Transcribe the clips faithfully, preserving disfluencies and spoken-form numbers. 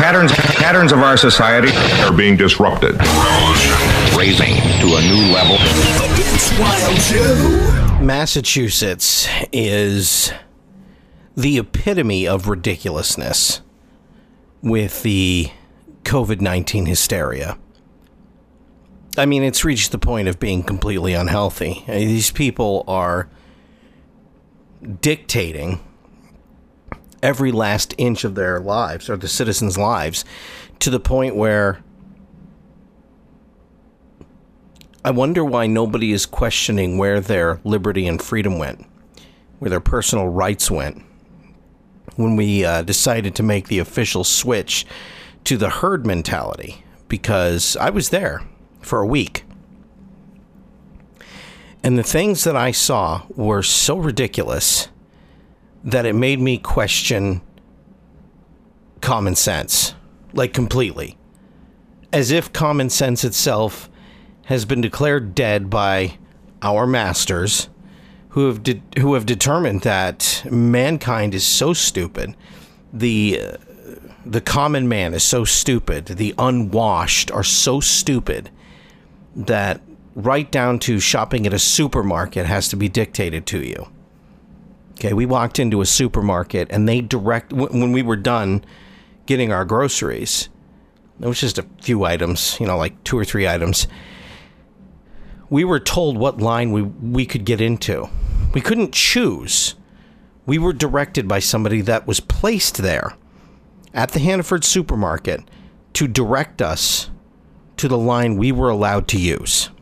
patterns patterns of our society are being disrupted. Raising to a new level. It's Wild Joe. Massachusetts is the epitome of ridiculousness with the covid nineteen hysteria. I mean, it's reached the point of being completely unhealthy. I mean, these people are dictating every last inch of their lives, or the citizens' lives, to the point where I wonder why nobody is questioning where their liberty and freedom went, where their personal rights went, when we uh, decided to make the official switch to the herd mentality, because I was there for a week. And the things that I saw were so ridiculous that it made me question common sense, like completely. As if common sense itself has been declared dead by our masters, who have de- who have determined that mankind is so stupid, the uh, the common man is so stupid, the unwashed are so stupid, that right down to shopping at a supermarket has to be dictated to you. Okay, we walked into a supermarket and they direct, when we were done getting our groceries, it was just a few items, you know, like two or three items. We were told what line we, we could get into. We couldn't choose. We were directed by somebody that was placed there at the Hannaford supermarket to direct us to the line we were allowed to use.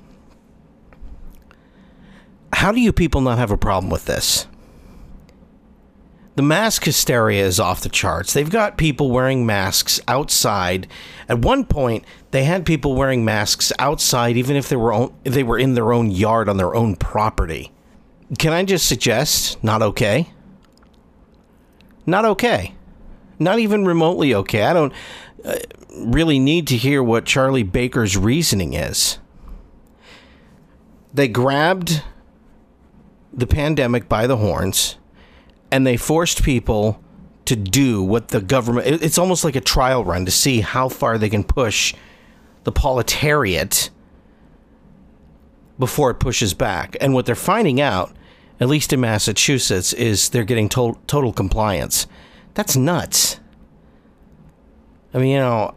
How do you people not have a problem with this? The mask hysteria is off the charts. They've got people wearing masks outside. At one point, they had people wearing masks outside, even if they were on, if they were in their own yard on their own property. Can I just suggest, not okay? Not okay. Not even remotely okay. I don't uh, really need to hear what Charlie Baker's reasoning is. They grabbed the pandemic by the horns, and they forced people to do what the government... It's almost like a trial run to see how far they can push the proletariat before it pushes back. And what they're finding out, at least in Massachusetts, is they're getting to- total compliance. That's nuts. I mean, you know,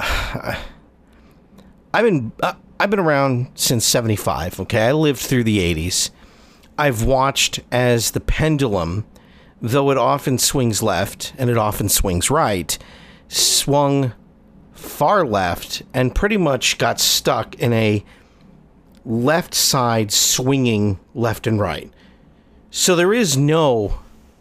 I've been I've been around since seventy-five, okay? I lived through the eighties. I've watched as the pendulum, though it often swings left and it often swings right, swung far left and pretty much got stuck in a left side swinging left and right. So there is no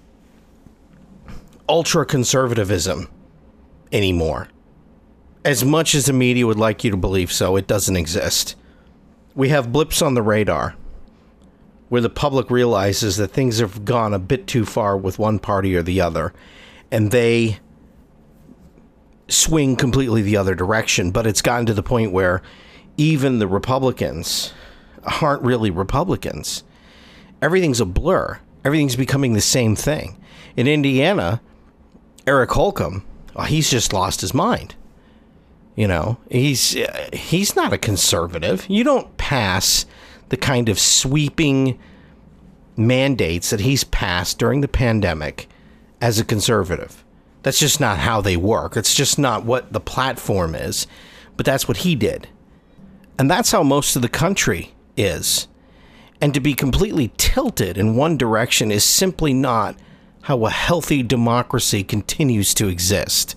ultra-conservatism anymore. As much as the media would like you to believe so, it doesn't exist. We have blips on the radar where the public realizes that things have gone a bit too far with one party or the other, and they swing completely the other direction. But it's gotten to the point where even the Republicans aren't really Republicans. Everything's a blur. Everything's becoming the same thing. In Indiana, Eric Holcomb, oh, he's just lost his mind. You know, he's uh, he's not a conservative. You don't pass the kind of sweeping mandates that he's passed during the pandemic as a conservative. That's just not how they work. It's just not what the platform is. But that's what he did. And that's how most of the country is. And to be completely tilted in one direction is simply not how a healthy democracy continues to exist.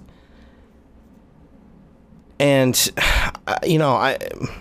And, you know, I,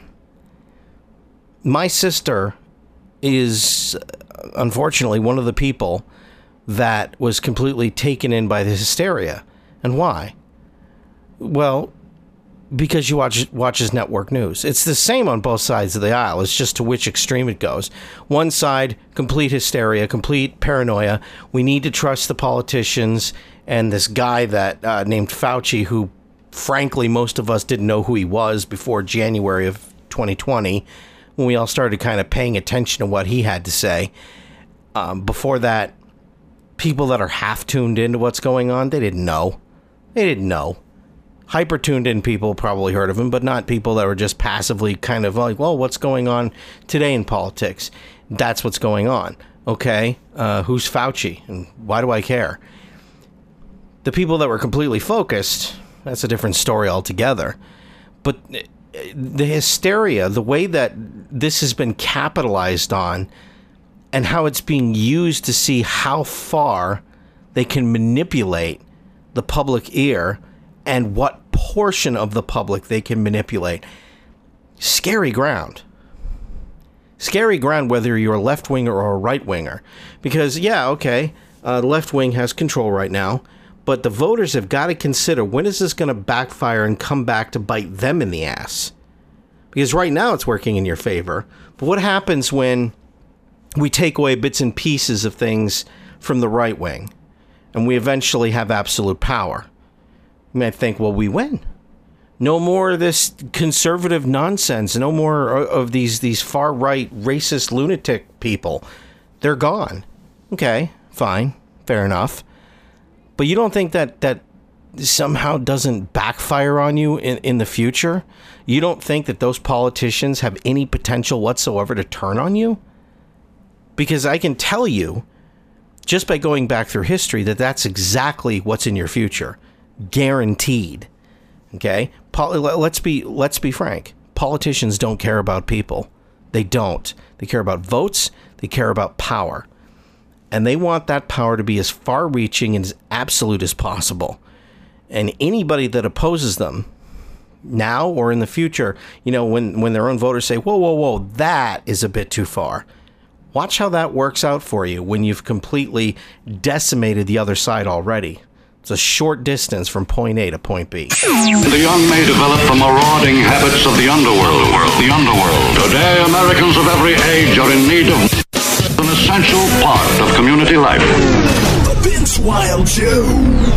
my sister is, unfortunately, one of the people that was completely taken in by the hysteria. And why? Well, because you watch watches network news. It's the same on both sides of the aisle. It's just to which extreme it goes. One side, complete hysteria, complete paranoia. We need to trust the politicians and this guy that uh, named Fauci, who, frankly, most of us didn't know who he was before January of twenty twenty, when we all started kind of paying attention to what he had to say. Um, before that, people that are half tuned into what's going on, they didn't know. They didn't know. Hyper tuned in people probably heard of him, but not people that were just passively kind of like, well, what's going on today in politics? That's what's going on. Okay, uh, who's Fauci and why do I care? The people that were completely focused, that's a different story altogether. But the hysteria, the way that this has been capitalized on and how it's being used to see how far they can manipulate the public ear and what portion of the public they can manipulate. Scary ground. Scary ground whether you're a left-winger or a right-winger. Because, yeah, okay, uh, the left wing has control right now, but the voters have got to consider, when is this going to backfire and come back to bite them in the ass? Because right now it's working in your favor. But what happens when we take away bits and pieces of things from the right wing and we eventually have absolute power? You might think, well, we win. No more of this conservative nonsense. No more of these these far-right racist lunatic people. They're gone. Okay, fine, fair enough. But you don't think that that somehow doesn't backfire on you in, in the future? You don't think that those politicians have any potential whatsoever to turn on you? Because I can tell you, just by going back through history, that that's exactly what's in your future. Guaranteed. Okay? Pol- let's be let's be frank. Politicians don't care about people. They don't. They care about votes. They care about power. And they want that power to be as far-reaching and as absolute as possible. And anybody that opposes them, now or in the future, you know, when, when their own voters say, whoa, whoa, whoa, that is a bit too far. Watch how that works out for you when you've completely decimated the other side already. It's a short distance from point A to point B. The young may develop the marauding habits of the underworld. The underworld. Today, Americans of every age are in need of an essential part of community life. The Vince Wild Show.